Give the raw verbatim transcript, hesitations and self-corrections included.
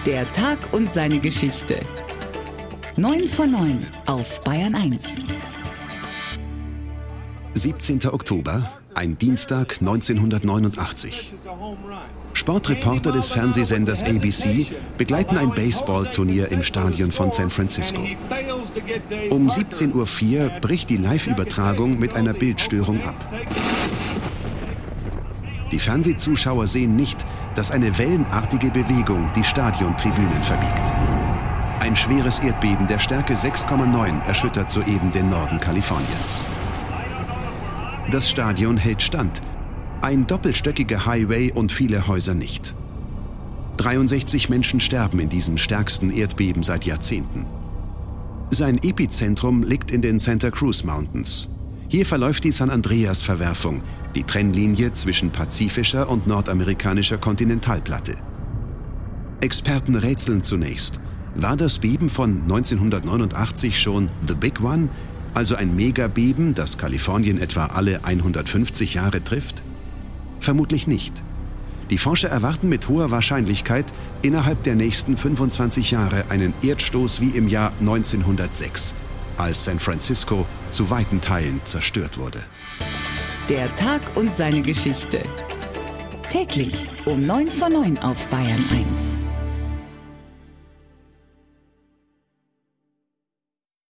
Der Tag und seine Geschichte. neun vor neun auf Bayern eins. siebzehnter Oktober, ein Dienstag neunzehnhundertneunundachtzig. Sportreporter des Fernsehsenders A B C begleiten ein Baseballturnier im Stadion von San Francisco. Um siebzehn Uhr vier bricht die Live-Übertragung mit einer Bildstörung ab. Die Fernsehzuschauer sehen nicht, dass eine wellenartige Bewegung die Stadiontribünen verbiegt. Ein schweres Erdbeben der Stärke sechs Komma neun erschüttert soeben den Norden Kaliforniens. Das Stadion hält stand. Ein doppelstöckiger Highway und viele Häuser nicht. dreiundsechzig Menschen sterben in diesem stärksten Erdbeben seit Jahrzehnten. Sein Epizentrum liegt in den Santa Cruz Mountains. Hier verläuft die San Andreas-Verwerfung, die Trennlinie zwischen pazifischer und nordamerikanischer Kontinentalplatte. Experten rätseln zunächst. War das Beben von neunzehnhundertneunundachtzig schon The Big One, also ein Megabeben, das Kalifornien etwa alle hundertfünfzig Jahre trifft? Vermutlich nicht. Die Forscher erwarten mit hoher Wahrscheinlichkeit innerhalb der nächsten fünfundzwanzig Jahre einen Erdstoß wie im Jahr neunzehnhundertsechs, als San Francisco zu weiten Teilen zerstört wurde. Der Tag und seine Geschichte. Täglich um neun vor neun auf Bayern eins.